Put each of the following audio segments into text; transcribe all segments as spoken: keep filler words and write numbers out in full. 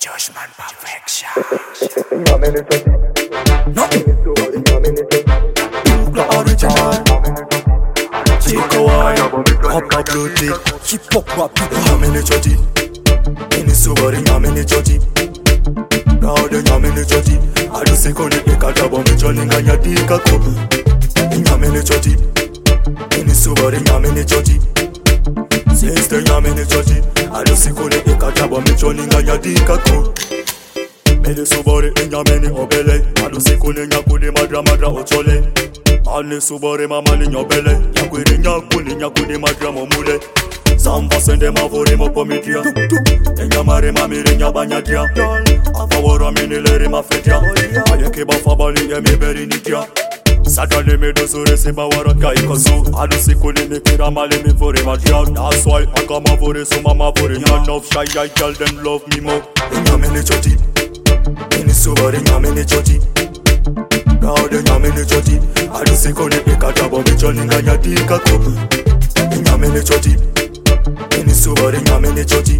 Judgment perfection. No. The original. Chico wine. Upper blue tick. Keep up what people have in the churchy. Any sobering I'm in the churchy. Proud and I'm in the churchy. I do say con it a job on the joining and your dick a cup. I'm in the churchy. Any sobering I'm in the churchy. Since the I'm in the churchy. I do say con it a job on the joining and your dick a cup. Mede subore inyameni obele Adu sikuni nyakudi madra madra ochole Mane subore mamani nyobele Nyakwiri nyakuni nyakudi madra momule Samba sende mavori mopomitia Enyamare mamiri nyabanyatia Afawara minileri mafetia Ayeke bafabali yemiberi nitia Satane medo sure seba waraka ikosu Adu sikuni nikira mali mi vore matia That's why I come a vore so mama vore None of shy I tell them love me more Inyameni choti Any sobering I'm in the churchy. Proud and I'm in the churchy. I do say con it a job on the joining and your dick a cup. I'm in the churchy. Any sobering I'm in the churchy.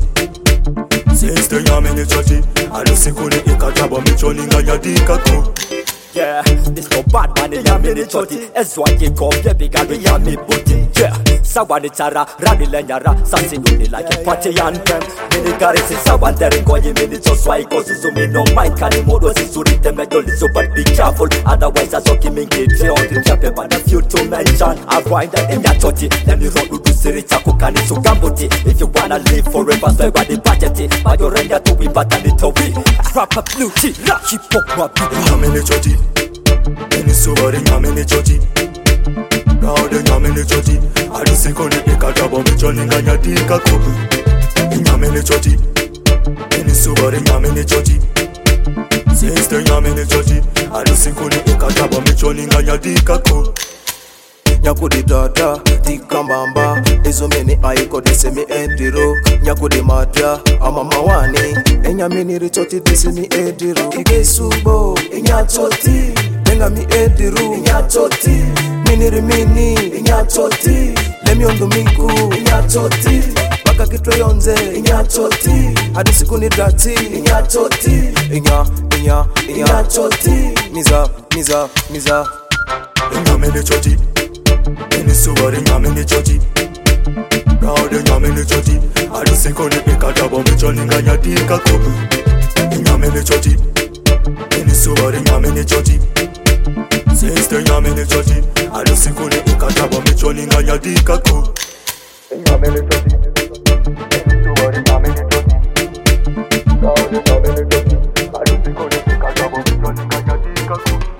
Since the I'm in the churchy. I do say con it a job on the joining and your dick a cup. Yeah, this no bad man in a minute choti. That's why you come the big and we are me booty. Yeah, Sawani Tara, Rani Lanyara, Sassinuni like a party and them. Many guys in Sawan there in Goy minutes just why causes to me no mind can modo is to read them medal so but be careful. Otherwise I talk him in get on the chapter but a few to mention. I find that in that choti, then you rock to Siri Chakukani so Gambuti. If you wanna live forever, so by the budget, but you're ready to be but a little bit. Proper blue tea, keep up my people. I'm in the choti. Any sobering I'm in the churchy. Proud and I'm in the churchy. I do say con it a job on the joining and your dick a cup. I'm in the churchy. Any sobering I'm in the churchy. Since the I'm in the churchy. I do say con it a job on the joining and your dick a cup. Nyakudi dada, tikambamba Ezo meni aiko desi mi ediro Nyakudi madya, ama mawani Enya mini richoti desi mi ediro Ige subo, inya choti Nenga mi ediru, inya choti Mini rimini, inya choti Lemi ondo miku, inya choti Baka kitwe yonze, inya choti Hadi siku ni drati, inya choti Inya, inya, inya choti Miza, miza, miza Inya mini choti Any sobering I'm in the churchy. Proud and I'm in the churchy. I do say con it a job on the joining and your dick a cup. I'm in the churchy. Any sobering I'm in the churchy. Since the I'm in the churchy. I do say con it a job on the joining and your dick a cup. I'm in the churchy. Any sobering I'm in the churchy. Proud and I'm in the churchy. I do say con it a job on the joining and your dick a cup.